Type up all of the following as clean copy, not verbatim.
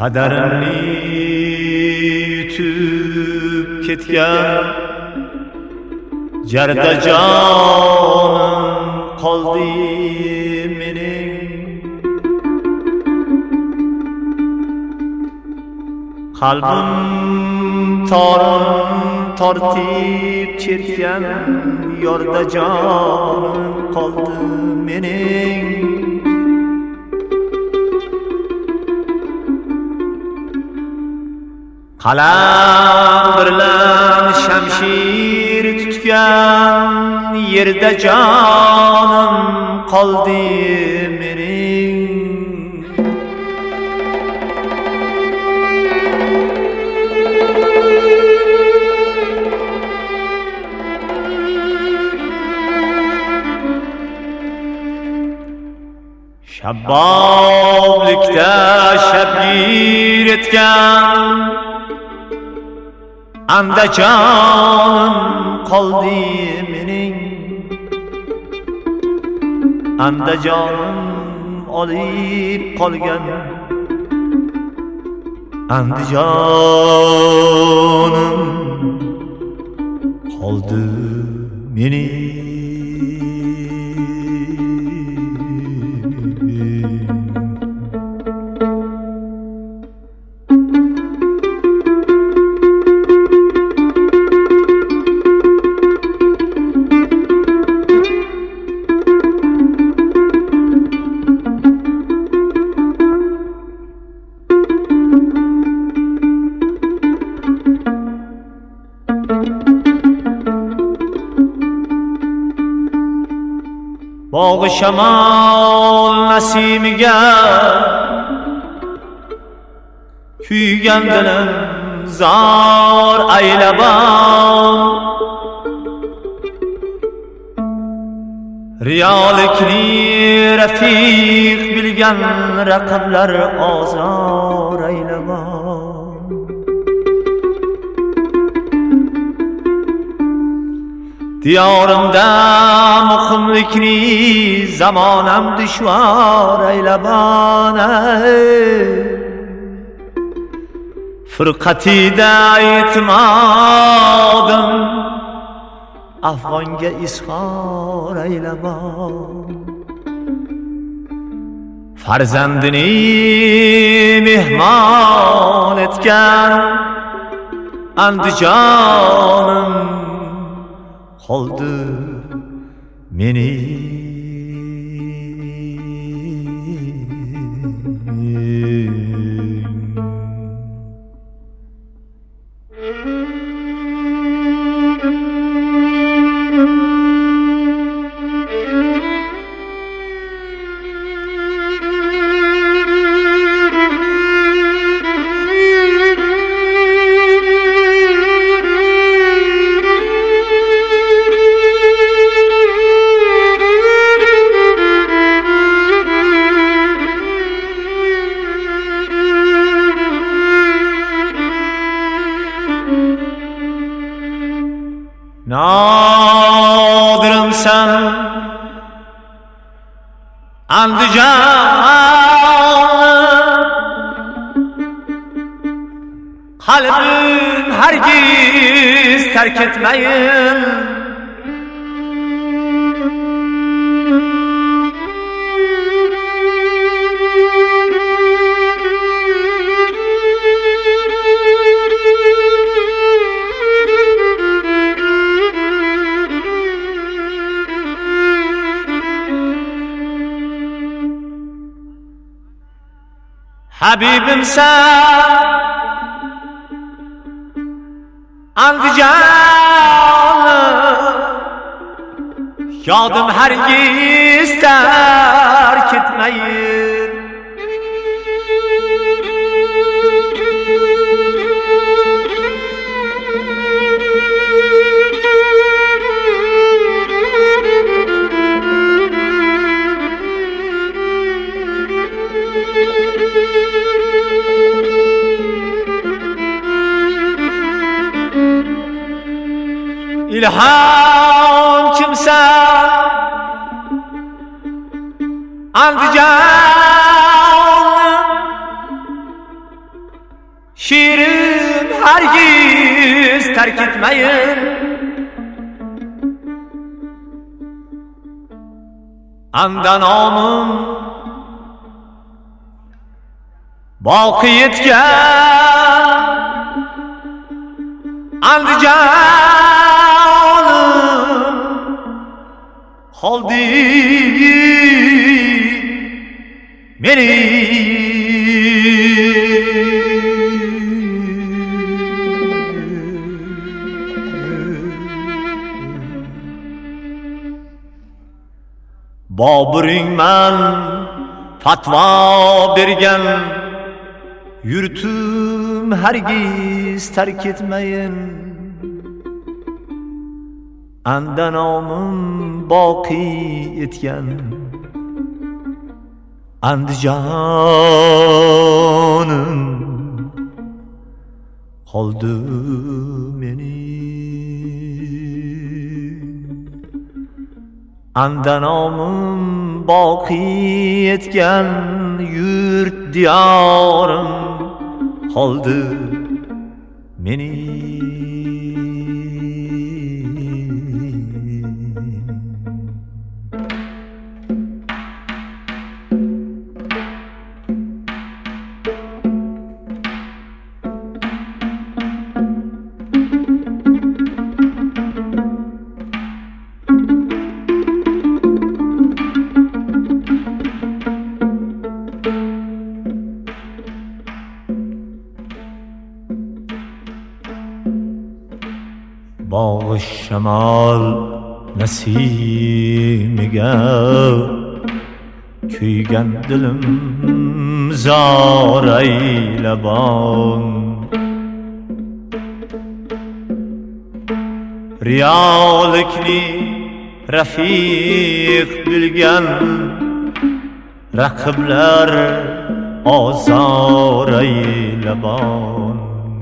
Qadarimni yutib ketgan jarda jonim qoldi mening. Qalbim torim tortib ketgan yorda jonim qoldi mening. Qalam bilan shamshir tutgan yerda jonim qoldi mening. Shabboblikda shabgir etgan Andajonim qoldi mening. Andajonim olib qolgan Andijonim qoldi mening. Bog'i shamol nasimiga kuygan dilim zor aylabam. Riyolikni rafiq bilgan raqiblar ozor aylabam. Diyorimda muqimlikni zamonam dushvor aylabon. Firqatida e'timodim Afg'onga izhor aylabon. Farzandini mehmon etgan Andijonim qoldi mening. Nodirimsan Andijon, qalbim hargiz tark etmayin. Habibimsan Andijon, yodim hargiz tark etmayin. İlham kimsen Andijon, Şiirim hergiz terk etmeyin. Anda namım baqi etgan Andijonim qoldi meni. Bobiringman fatvo bergan yurtim hargiz tark etmayin. Anda nomim boqi etgan Andijonim qoldi meni. Anda nomim boqi etgan yurt diyorim qoldi meni. Bog'i shamol nasimiga kuygan dilim zor aylabon. Riyolikni rafiq bilgan raqiblar ozor aylabon.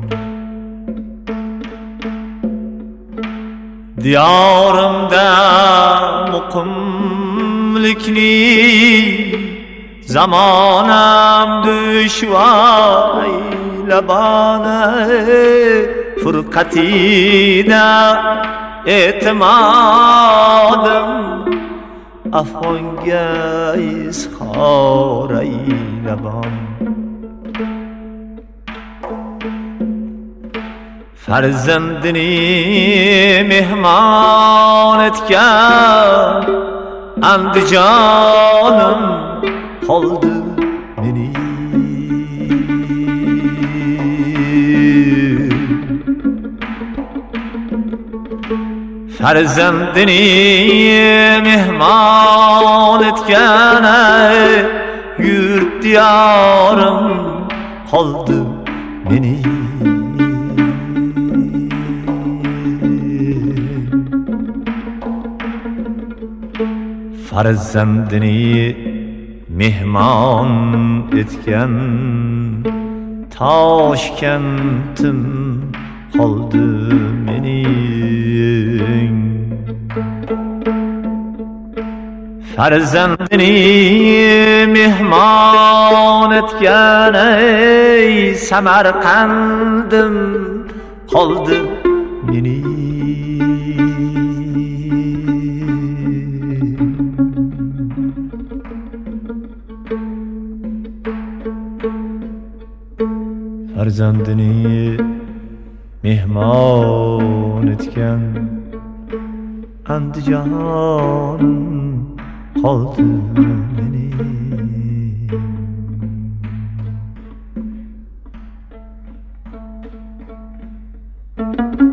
Diyorimda muqimlikni zamonam dushvor aylabon. Furqatida e'timodim afg'onga izhor aylabon. Farzandini mehmon etgan Andijonim qoldi meni. Farzandini mehmon etgan yurt diyorim qoldi meni. Farzandini mehmon etgan Toshkantim qoldi mening. Farzandini mehmon etgan Samarqandim qoldi mening. Farzandini mehmon etgan Andijonim qoldi mening.